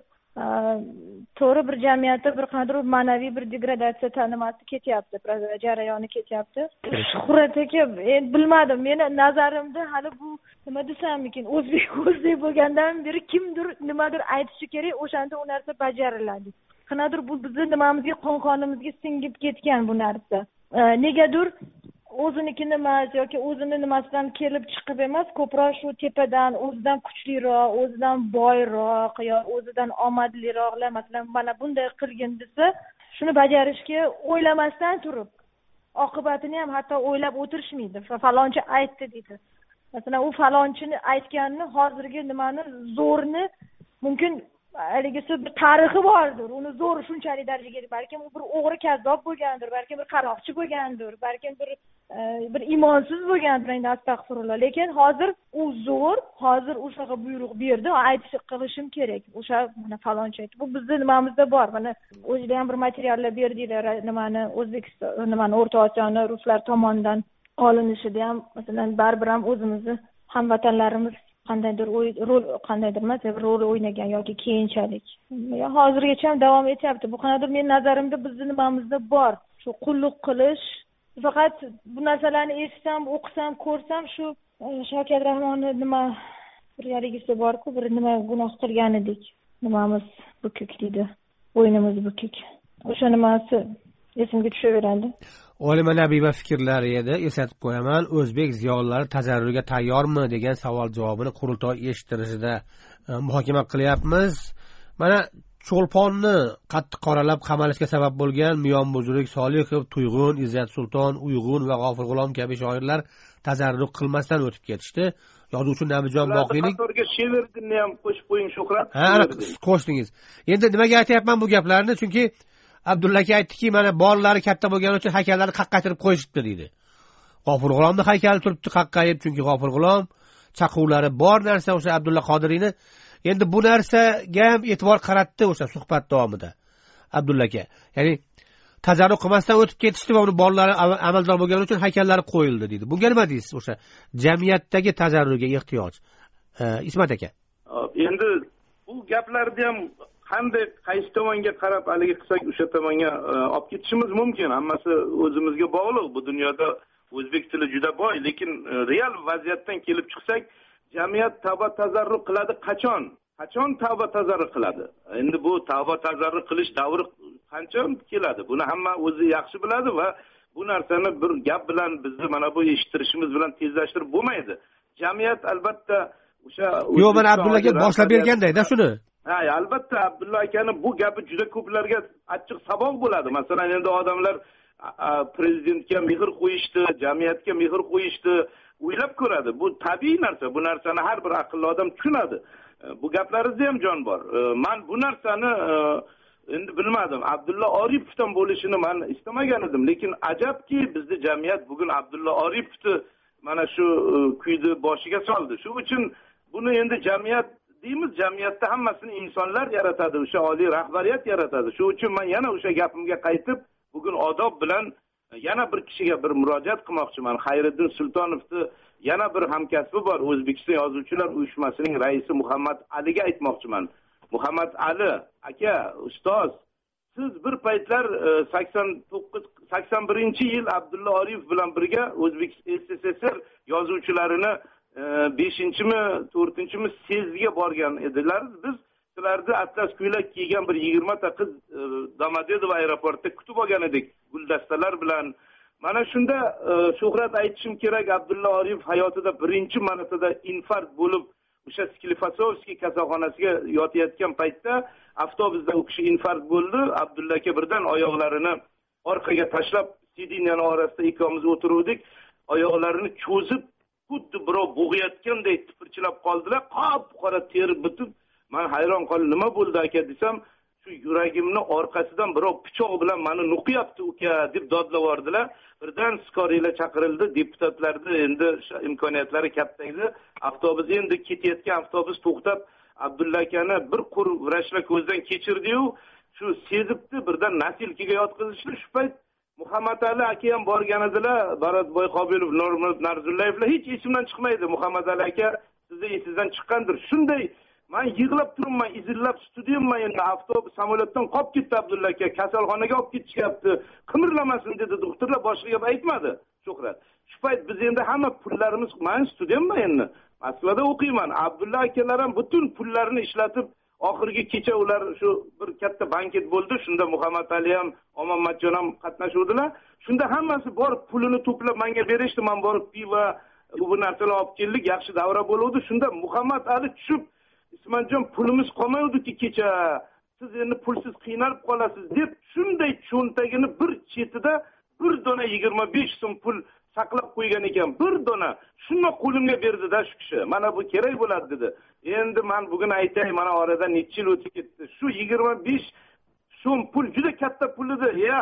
to'g'ri bir jamiyatda bir qanday ma'naviy bir degradatsiya nimasi ketyapti, jarayoni ketyapti. Shuhrat aka, endi bilmadim, meni nazarimda hali bu nima desammikin, o'zbek o'zbek bo'lgandan beri kimdir nimadir aytishi kerak, o'shanda u narsa bajariladi. Qanday bu bizning nimamizga, qon-qonimizga singib ketgan bu narsa. Negadir o'zinikini emas yoki o'zini nimasidan kelib chiqib emas, ko'proq shu tepadan o'zidan kuchliroq, o'zidan boyroq yo o'zidan omadliroqlar masalan mana bunday qilgin desa, shuni bajarishga o'ylamasdan turib, oqibatini ham hatto o'ylab o'tirishmaydi. Falonchi aytdi deydi. Masalan, u falonchini aytganini, hozirgi nimani zo'rni mumkin haligisi bir tarixi bordir. Uni zo'r shunchalik darajaga, balkim u bir o'g'ri kazzob bo'lgandir, balkim bir qaroqchi bo'lgandir, balkim bir bir imonsiz bo'lgandir, endi astag'firulloh. Lekin hozir u zo'r, hozir o'shaga buyruq berdi, aytish qilishim kerak. O'sha mana falonchi aytdi. Bu bizning nimamizda bor. Mana o'zida ham bir materiallar berdinglar, nimani O'zbekiston, nimani O'rta Osiyoni ruslar tomonidan olinishida ham masalan baribir ham o'zimizni hamvatanlarimiz qandaydir rol qandaydir emas, rol o'ynagan yoki keyinchalik yo hozirgacha ham davom etyapti. Bu qanday men nazarimda bizning nimamizda bor. Shu qulluq qilish, faqat bu narsalarni eshitsam, o'qisam, ko'rsam shu Shavkat Rahmonni nima bir yaligisi bor-ku, bir nima gunoh qilgan edik. Nimamiz bukuk deydi. Bo'ynimiz bukuk. O'sha nimasi esimga tushaveradi. Olima Nabiba fikrlari edi, eslatib qo'yaman. O'zbek ziyolilari tajarrurga tayyormi degan savol javobini qurultoy eshittirishida muhokama qilyapmiz. Mana Cho'lponni qattiq qoralab qamalishga sabab bo'lgan Miyonbuzuruk, Solihov, Tuyg'un, Izzat Sulton, Uyg'un va G'ofur G'ulom kabi shoirlar tajarrur qilmasdan o'tib ketishdi. Yozuvchi Nabijon Boqiyning qatorga Sheverdinni ham qo'shib qo'ying Shuhrat. Ha, qo'shdingiz. Endi nimaga aytayapman bu gaplarni? Chunki Abdulla aka aytdiki, mana bolalari katta bo'lgani uchun haykallarni qaqqaytirib qo'yishibdi dedi. G'ofur G'ulomning haykali turibdi qaqqayib, chunki G'ofur G'ulom chaquvlari bor narsa o'sha Abdulla Qodiriyni. Endi bu narsaga ham e'tibor qaratdi o'sha suhbat davomida Abdulla aka. Ya'ni tajarrur qilmasdan o'tib ketishdi va uni bolalari amaldor bo'lgani uchun haykallari qo'yildi dedi. Bunga nima deysiz? O'sha jamiyatdagi tajarrurga ehtiyoj. Ismat aka. Endi bu gaplarni ham qanday qaysi tomonga qarab haligi qilsak o'sha tomonga olib ketishimiz mumkin. Hammasi o'zimizga bog'liq. Bu dunyoda o'zbek tili juda boy, lekin real vaziyatdan kelib chiqsak, jamiyat tavba tazarruq qiladi qachon? Qachon tavba tazarruq qiladi? Endi bu tavba tazarruq qilish davri qancha keladi? Buni hamma o'zi yaxshi biladi va bu narsani bir gap bilan bizni mana bu eshittirishimiz bilan tezlashtirib bo'lmaydi. Jamiyat albatta o'sha Yo'q, mana Abdulla aka boshlab berganda shuni. Ha, albatta Abdulla akaning bu gapi juda ko'plarga achchiq saboq bo'ladi. Masalan, endi odamlar prezidentga mehr qo'yishdi, jamiyatga mehr qo'yishdi, o'ylab ko'radi. Bu tabiiy narsa. Bu narsani har bir aqlli odam tushunadi. Bu gaplaringizda ham jon bor. Men bu narsani endi bilmadim. Abdulla Oripovdan bo'lishini men istamagan edim, lekin ajabki bizning jamiyat bugun Abdulla Oripovni mana shu kuyni boshiga soldi. Shu uchun buni endi jamiyat deymiz, jamiyatda hammasini insonlar yaratadi, o'sha oliy rahbariyat yaratadi. Shu uchun men yana o'sha gapimga qaytib, bugun odob bilan yana bir kishiga bir murojaat qilmoqchiman. Xayriddin Sultonovni yana bir hamkasbi bor, O'zbekiston Yozuvchilar uyushmasining raisi Muhammad Aliga aytmoqchiman. Muhammad Ali aka, ustoz, siz bir paytlar sakson to'qqiz sakson birinchi yil Abdulla Oripov bilan birga O'zbekiston S S S R yozuvchilarini beshinchimi, to'rtinchimi sezgiga borgan edilar. Biz sizlarni atlas ko'ylak kiygan bir yigirma ta qiz Domodedovo aeroportda kutib olgan edik guldastalar bilan. Mana shunda Shuhrat aytishim kerak, Abdulla Oripov hayotida birinchi marotaba infarkt bo'lib o'sha Sklifosovskiy kasalxonasiga yotayotgan paytda avtobusda u kishi infarkt bo'ldi. Abdulla aka birdan oyoqlarini orqaga tashlab, sidinyaning orasida ikkomiz o'tiruvdik. Oyoqlarini cho'zib xuddi birov bo'g'ayotganday tipirchilab qoldilar. Qop qora teri bitib, men hayron qoldim, nima bo'ldi aka desam, shu yuragimni orqasidan birov pichoq bilan meni nuqyapti uka deb dodlavordilar. Birdan skoriylar chaqirildi, deputatlarni endi imkoniyatlari katta edi. Avtobus endi ketayotgan avtobus to'xtab, Abdulla akani bir qur vrachlar ko'zdan kechirdi-yu, shu sezibdi birdan nasilkiga yotqizishdi. Shu payt Muhammad Ali aka ham borgan edilar, Baratboy Qobilov, Nurmurod Narzullayevlar hech esimdan chiqmaydi. Muhammad Ali aka sizni esingizdan chiqqandir. Shunday men yig'lab turibman, izillab studiyamman, endi avtobus samolyotdan qolib ketdi Abdulla aka, kasalxonaga olib ketishyapti. Qimirlamasin dedi doktorlar, boshqa gap aytmadi. Shuhrat. Shu payt biz endi hamma pullarimiz, men studiyamman endi. Moskvada o'qiyman. Abdulla akalar ham butun pullarini ishlatib, oxirgi kecha ular shu bir katta banket bo'ldi. Shunda Muhammad Ali ham, Omonmatjon ham qatnashuvdilar. Shunda hammasi borib pulini to'plab menga berishdi. Men borib piva, bu narsalar olib keldik, yaxshi davra bo'ldi. Shunda Muhammad Ali tushib, Ismonjon pulimiz qolmaydi-ki kecha. Siz endi pulsiz qiynalib qolasiz deb, shunday cho'ntagini bir chetida bir dona yigirma besh so'm pul saqlab qo'ygan ekan. Bir dona. Shuni qo'limga berdi-da shu kishi. Mana bu kerak bo'ladi dedi. Endi men bugun aytay, mana oradan necha yil o'tib ketdi. Shu yigirma besh so'm pul juda katta pul edi. Ya,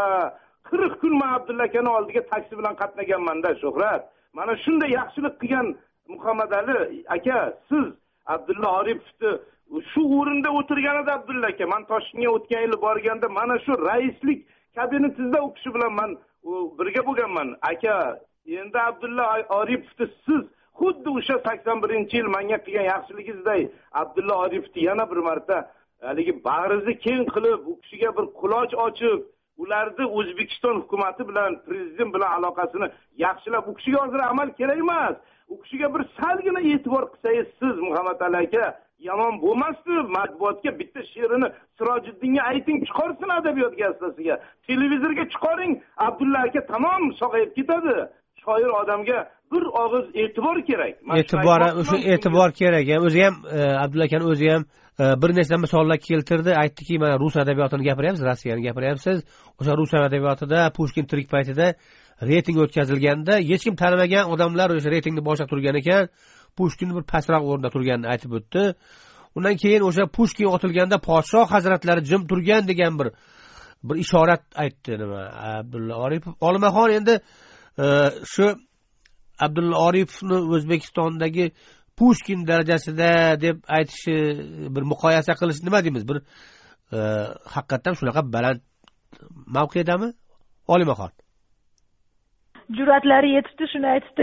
qirq kun men Abdulla akani oldiga taksi bilan qatnaganman-da, Shuhrat. Mana shunday yaxshilik qilgan Muhammad Ali aka, siz Abdulla Oripovni shu o'rinda o'tirganida Abdulla aka, men Toshkentga o'tgan yil borganda mana shu raislik kabinetingizda u kishi bilan men birga bo'lganman. Aka, endi Abdulla Oripovni siz xuddi o'sha sakson birinchi yil menga qilgan yaxshiligingizdek Abdulla Oripovni yana bir marta haligi bag'ringizni keng qilib, u kishiga bir quloch ochib, ularni O'zbekiston hukumatı bilan, prezident bilan aloqasini yaxshilab, u kishiga hozir amal kerak emas. U kishiga bir salgina e'tibor qilsangiz, siz Muhammad Ali aka yomon bo'lmasdi. Matbuotga bitta she'rini Sirojiddinga ayting, chiqarsin adabiyot gazetasiga. Televizorga chiqaring, Abdulla aka tamom sog'ayib ketadi. Shoir odamga bir og'iz e'tibor kerak. E'tibor, o'sha e'tibor kerak. O'zi ham Abdulla akani o'zi ham bir nechta misollar keltirdi, aytdiki, mana rus adabiyotini gapiryapsiz, Rossiyani gapiryapsiz. O'sha rus adabiyotida Pushkin tirik paytida reyting o'tkazilganda hech kim tanimagan odamlar o'sha reytingni boshlab turgan ekan, Pushkin bir pastroq o'rinda turganini aytib o'tdi. Undan keyin o'sha Pushkin otilganda podshoh hazratlari jim turgan degan bir bir ishorat aytdi nima Abdulla Oripov. Olimaxon endi shu Abdulla Oripovni O'zbekistondagi Pushkin darajasida deb aytishi, bir muqoyasa qilish nima deymiz? Bir haqiqatan shunaqa baland mavqedami? Olimaxon. Jur'atlari yetibdi, shuni aytibdi.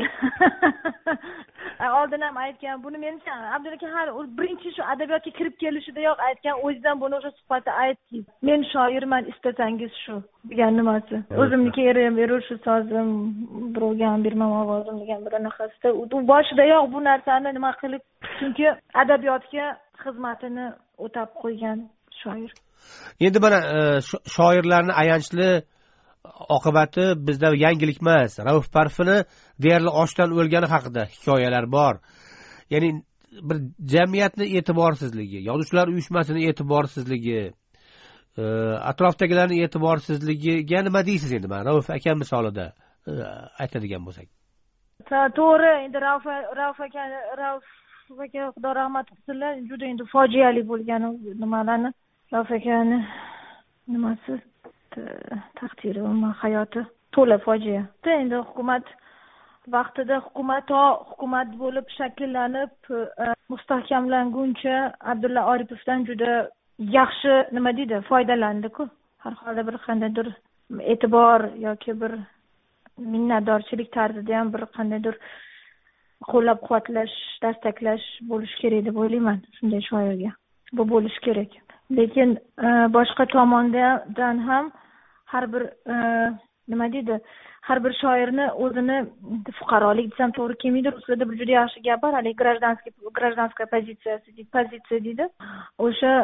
Oldin ham aytgan, buni mencha Abdulla aka har birinchi shu adabiyotga kirib kelishidayoq aytgan, o'zidan buni o'sha suhbatda aytdi. Men shoirman, istasangiz shu degan nimasi. O'zimniki erim, erur shu sozim, birovga ham bermam ovozim degan bir anaqasida. U boshidayoq bu narsani nima qilib, chunki adabiyotga xizmatini o'tab qo'ygan shoir. Endi mana shoirlarning ayanchli oqibati bizda yangilik emas. Rauf Parfini deyarli ochdan o'lgani haqida hikoyalar bor. Ya'ni bir jamiyatning e'tiborsizligi, yozuvchilar uyushmasining e'tiborsizligi, atrofdagilarning e'tiborsizligiga nima deysiz endi? Mana Rauf aka misolida aytadigan bo'lsak. To'g'ri, endi Rauf Rauf aka Rauf aka Xudo rahmat qilsin, juda endi fojiali bo'lgan nimalarni. Rauf akani nimasi taqdiri va hayoti to'la fojia. Endi hukumat vaqtida hukumat hukumat bo'lib shakllanib mustahkamlanguncha Abdulla Oripovdan juda yaxshi nima deydi, foydalandi-ku. Har holda bir qandaydir e'tibor yoki bir minnatdorchilik tarzida ham bir qandaydir qo'llab-quvvatlash, dastaklash bo'lish kerak deb o'ylayman shunday shoirga. Bu bo'lish kerak. Lekin boshqa tomondan ham har bir nima deydi, har bir shoirni o'zini fuqarolik desam to'g'ri kelmaydi. Ruslarda bir juda yaxshi gap bor, hali grajdanskiy grajdanskaya pozitsiyasi deydi, pozitsiya deydi. O'sha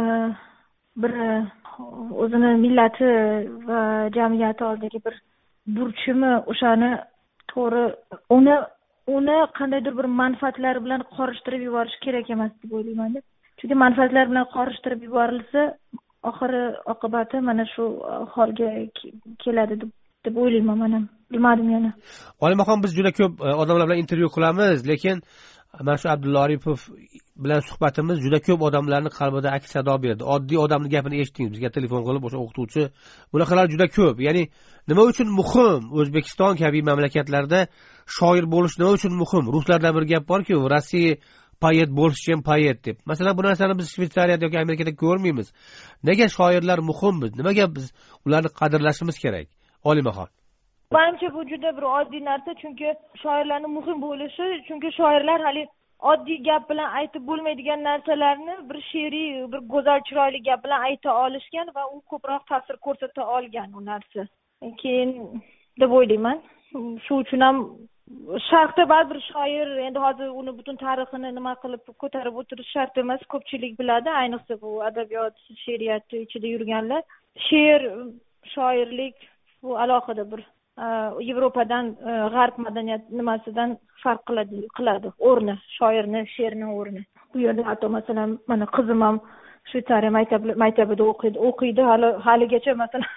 bir o'zini millati va jamiyati oldidagi bir burchimi, o'shani to'g'ri uni uni qandaydir bir manfaatlar bilan qorishtirib yuborish kerak emas deb o'ylayman. Chunki manfaatlar bilan qorishtirib yuborilsa, oxiri oqibati mana shu holga keladi deb deb o'ylayman men. Bilmadim yana. Olimaxon, biz juda ko'p odamlar bilan intervyu qilamiz, lekin mana shu Abdulla Oripov bilan suhbatimiz juda ko'p odamlarning qalbida aks sado berdi. Oddiy odamning gapini eshitdingiz, bizga telefon qilib, o'sha o'qituvchi, bunaqalar juda ko'p. Ya'ni nima uchun muhim O'zbekiston kabi mamlakatlarda shoir bo'lish nima uchun muhim? Ruslarda bir gap borki, Rossiya poet bo'lish ham poet deb. Masalan, bu narsani biz Shveysariyada yoki Amerikada ko'rmaymiz. Nega shoirlar muhim biz? Nimaga biz ularni qadrlashimiz kerak? Olimaxon. Menimcha bu juda bir oddiy narsa, chunki shoirlarning muhim bo'lishi, chunki shoirlar hali oddiy gap bilan aytib bo'lmaydigan narsalarni bir she'riy, bir go'zal, chiroyli gap bilan ayta olishgan va u ko'proq ta'sir ko'rsata olgan u narsa. Keyin deb o'ylayman. Shu uchun ham Sharqda ba'zi bir shoir endi hozir uni butun tarixini nima qilib ko'tarib o'tirish shart emas, ko'pchilik biladi, ayniqsa bu adabiyot, she'riyat ichida yurganlar. She'r, shoirlik bu alohida bir Yevropadan, g'arb madaniyat nimasidan farq qiladi, qiladi o'rni, shoirni, she'rning o'rni. Bu yerda hatto masalan, mana qizim ham Shveysariya maktabida o'qiydi, o'qiydi, hali haligacha masalan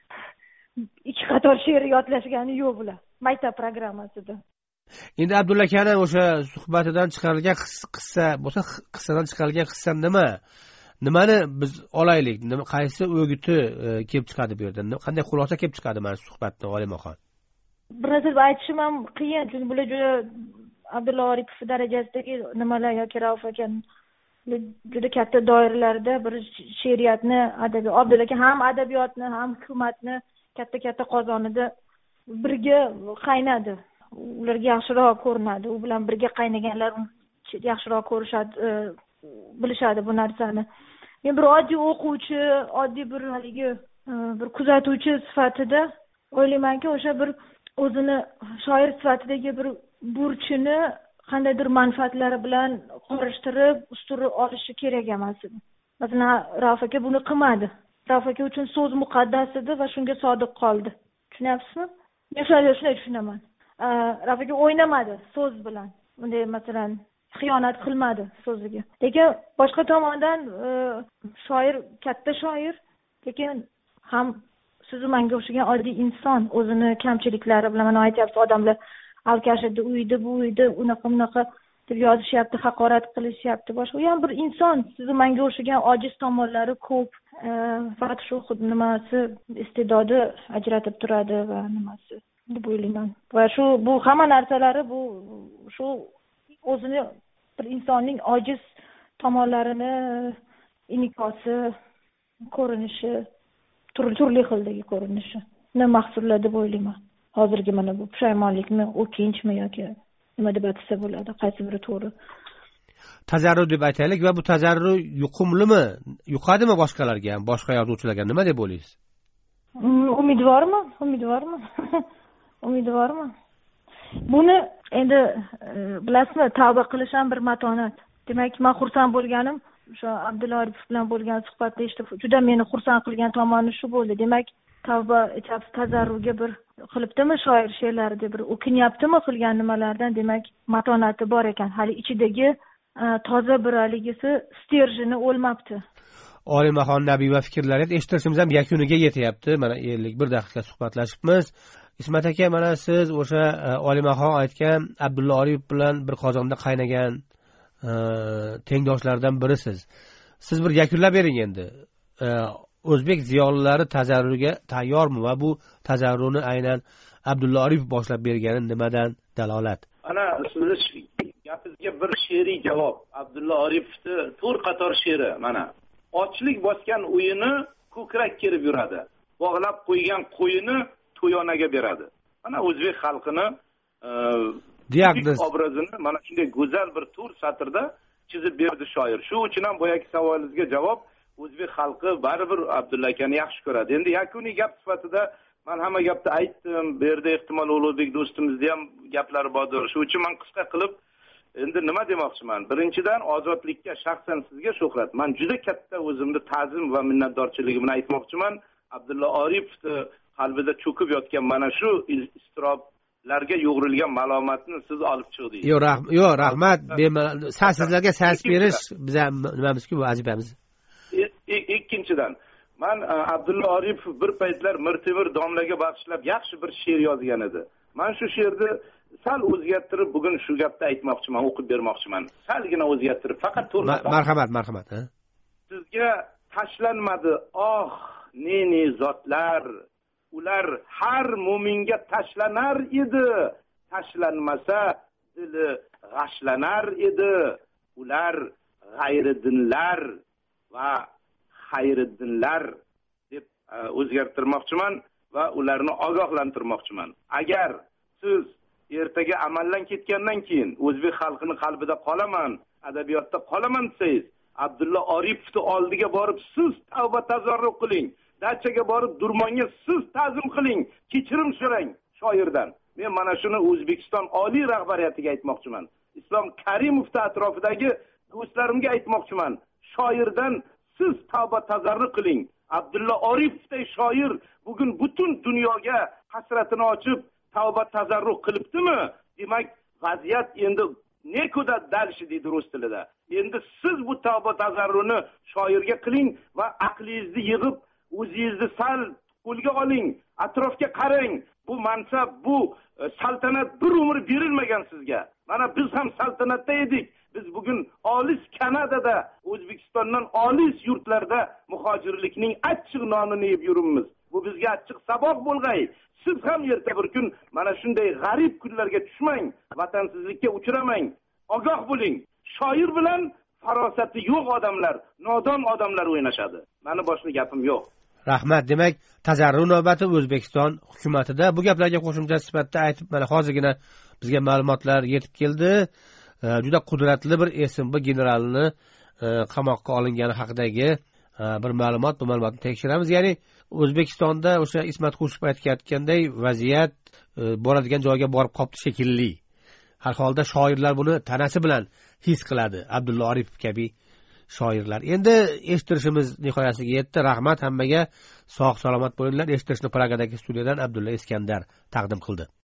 ikki qator she'r yodlashgani yo'q bular maktab programmasida. Endi Abdulla akani o'sha suhbatidan chiqarilgan qissa bo'lsa, qissadan chiqarilgan qissa nima? Nimani biz olaylik? Nima, qaysi o'giti kelib chiqadi bu yerdan? Qanday xulosa kelib chiqadi mana suhbatdan Olimaxon? Bir narsa aytishim ham qiyin, chunki bular juda Abdulla Oripov darajasidagi nimalar yoki Rauf aka juda katta doiralarda bir she'riyatni, adabiyot, Abdulla aka ham adabiyotni, ham hukumatni katta-katta qozonida birga qaynadi. Ularga yaxshiroq ko'rinadi. U bilan birga qaynaganlar yaxshiroq ko'rishadi, bilishadi bu narsani. Men bir oddiy o'quvchi, oddiy bir haligi bir kuzatuvchi sifatida o'ylaymanki, o'sha bir o'zini shoir sifatidagi bir burchini qandaydir manfaatlari bilan qorishtirib, ustirib olishi kerak emas edi. Masalan, Rauf aka buni qilmadi. Rauf aka uchun so'z muqaddas edi va shunga sodiq qoldi. Tushunyapsizmi? Men shunday shunday tushunaman. Rauf aka o'ynamadi so'z bilan. Bunday masalan xiyonat qilmadi so'ziga. Lekin boshqa tomondan shoir, katta shoir, lekin ham siz menga o'xshagan oddiy inson, o'zini kamchiliklari bilan mana aytyapsiz, odamlar alkashida, uyda, bu uyda unaqa bunaqa deb yozishyapti, haqorat qilishyapti. Boshqa u ham bir inson, siz menga o'xshagan ojiz tomonlari ko'p. Faqat shu xud nimasi iste'dodi ajratib turadi va nimasi deb o'ylayman. Va shu bu hamma narsalari bu shu o'zini bir insonning ojiz tomonlarini inikosi, ko'rinishi, turli turli xildagi ko'rinishi ni mahsullar deb o'ylayman. Hozirgi mana bu pushaymonlikmi, o'kinchmi yoki nima deb atasa bo'ladi, qaysi biri to'g'ri? Tajarrud deb aytaylik va bu tajarrud yuqumlimi? Yuqadimi boshqalarga ham, boshqa yozuvchilarga? Nima deb o'ylaysiz? Umidvorman, umidvorman. Umidvorman. Buni endi bilasizmi, tavba qilish ham bir matonat. Demak, men xursand bo'lganim o'sha Abdulla Oripov bilan bo'lgan suhbatda eshitib, juda meni xursand qilgan tomoni shu bo'ldi. Demak, tavba etib tazarruga bir qilibdimi shoir she'rlarida, bir o'kinyaptimi qilgan nimalardan, demak, matonati bor ekan. Hali ichidagi toza bir haligisi sterjini o'lmabdi. Olimaxon Nabiyev fikrlaringizni eshitishimiz ham yakuniga yetyapti. Mana ellik bir daqiqa suhbatlashibmiz. Ismat aka, mana siz o'sha Olimaxon aytgan Abdulla Oripov bilan bir qozonda qaynagan tengdoshlardan birisiz. Siz bir yakunlab bering endi. O'zbek ziyolilari tazarruga tayyormi va bu tazarruni aynan Abdulla Oripov boshlab bergani nimadan dalolat? Ana sizni gapingizga bir she'riy javob. Abdulla Oripovni to'rt qator she'ri mana ochlik bosgan uyini ko'krak kerib yuradi. Bog'lab qo'ygan qo'yini to'yonaga beradi. Mana o'zbek xalqini diagnoz obrazini mana shunday go'zal bir to'rt satrda chizib berdi shoir. Shu uchun ham boyagi savolingizga javob, o'zbek xalqi baribir Abdulla akani yaxshi ko'radi. Endi yakuniy gap sifatida men hamma gapni aytdim. Bu yerda ehtimol Ulug'bek do'stimizda ham gaplari bordir. Shu uchun men qisqa qilib endi nima demoqchiman? Birinchidan, ozodlikka, shaxsan sizga shuhrat. Men juda katta o'zimni ta'zim va minnatdorchiligimni aytmoqchiman. Abdulla Oripovni qalbida cho'kib yotgan mana shu iztiroblarga yo'g'rilgan malomatni siz olib chiqdingiz. Yo'q, rahmat, yo'q, rahmat. Sizlarga sas berish bizning nimamizki, bu vazifamiz. Ikkinchidan, men Abdulla Oripov bir paytlar Mirtemir domlaga bag'ishlab yaxshi bir she'r yozgan edi. Men shu she'rni sal o'zgartirib bugun shu gapni aytmoqchiman, o'qib bermoqchiman. Salgina o'zgartirib, faqat to'g'ri. Marhamat, marhamat, ha. Sizga tashlanmadi oh, ne-ne zotlar. Ular har mo'minga tashlanar edi. Tashlanmasa dili g'ashlanar edi. ular g'ayridinlar va xayriddinlar deb o'zgartirmoqchiman va ularni ogohlantirmoqchiman. Agar siz ertaga amaldan ketgandan keyin o'zbek xalqini qalbida qolaman, adabiyotda qolaman desangiz, Abdulla Oripovning oldiga borib siz tavba tazarruq qiling. Dachaga borib Durmonga siz ta'zim qiling, kechirim so'rang shoirdan. Men mana shuni O'zbekiston oliy rahbariyatiga aytmoqchiman. Islom Karimovning atrofidagi do'stlarimga aytmoqchiman. Shoirdan siz tavba tazarruq qiling. Abdulla Oripovday shoir bugun butun dunyoga hasratini ochib tavba tazarruq qilibdimi? Demak, vaziyat endi nekuda dalshi deydi rus tilida. Endi siz bu tavba tazarruni shoirga qiling va aqlingizni yig'ib, o'zingizni sal qo'lga oling, atrofga qarang. Bu mansab, bu saltanat bir umr berilmagan sizga. Mana biz ham saltanatda edik. Biz bugun olis Kanadada, O'zbekistondan olis yurtlarda muhojirlikning achchiq nonini yeb yuribmiz. Bu bizga achchiq saboq bo'lg'ay. Siz ham erta bir kun mana shunday g'arib kunlarga tushmang, vatansizlikka uchramang. Ogoh bo'ling. Shoir bilan farosati yo'q odamlar, nodon odamlar o'ynashadi. Mani boshqa gapim yo'q. Rahmat. Demak, tazarru navbati O'zbekiston hukumatida. Bu gaplarga qo'shimcha sifatida aytib, mana hozirgina bizga ma'lumotlar yetib keldi. Juda qudratli bir S M B generalini qamoqqa olingani haqidagi bir ma'lumot, bu ma'lumotni tekshiramiz. Ya'ni O'zbekistonda o'sha Ismat Qo'shib aytganday vaziyat boradigan joyga borib qopti shekilli. Har holda shoirlar buni tanasi bilan his qiladi. Abdulla Oripov kabi shoirlar. Endi eshittirishimiz nihoyasiga yetdi. Rahmat hammaga. Sog' salomat bo'linglar. Eshittirishni Pragadagi studiyadan Abdulla Iskandar taqdim qildi.